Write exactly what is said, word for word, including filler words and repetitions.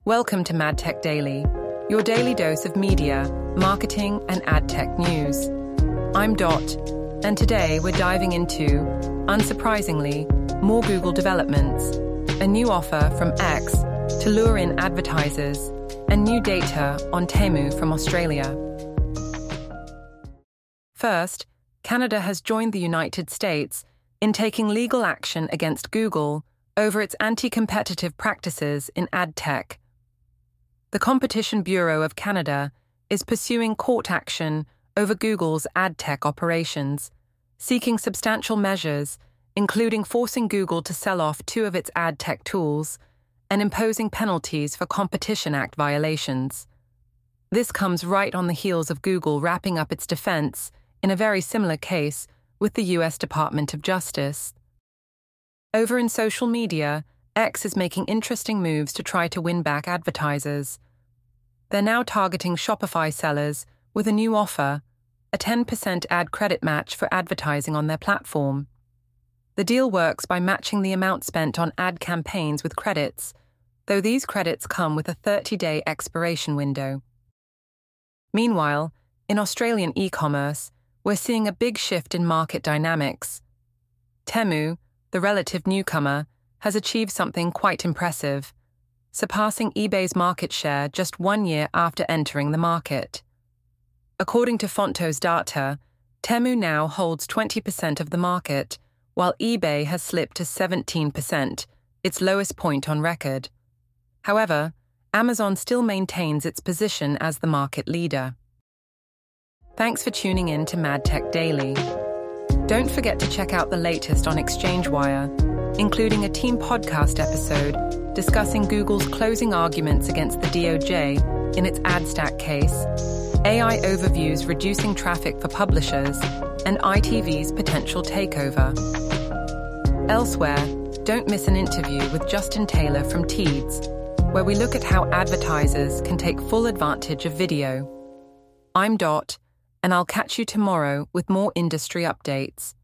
Welcome to MadTech Daily, your daily dose of media, marketing, and ad tech news. I'm Dot, and today we're diving into, unsurprisingly, more Google developments, a new offer from X to lure in advertisers, and new data on Temu from Australia. First, Canada has joined the United States in taking legal action against Google over its anti-competitive practices in ad tech. The Competition Bureau of Canada is pursuing court action over Google's ad tech operations, seeking substantial measures, including forcing Google to sell off two of its ad tech tools and imposing penalties for Competition Act violations. This comes right on the heels of Google wrapping up its defense in a very similar case with the U S Department of Justice. Over in social media, X is making interesting moves to try to win back advertisers. They're now targeting Shopify sellers with a new offer, a ten percent ad credit match for advertising on their platform. The deal works by matching the amount spent on ad campaigns with credits, though these credits come with a thirty-day expiration window. Meanwhile, in Australian e-commerce, we're seeing a big shift in market dynamics. Temu, the relative newcomer, has achieved something quite impressive, surpassing eBay's market share just one year after entering the market. According to Fonto's data, Temu now holds twenty percent of the market, while eBay has slipped to seventeen percent, its lowest point on record. However, Amazon still maintains its position as the market leader. Thanks for tuning in to MadTech Daily. Don't forget to check out the latest on ExchangeWire, including a team podcast episode discussing Google's closing arguments against the D O J in its AdStack case, A I overviews reducing traffic for publishers, and I T V's potential takeover. Elsewhere, don't miss an interview with Justin Taylor from Teads, where we look at how advertisers can take full advantage of video. I'm Dot, and I'll catch you tomorrow with more industry updates.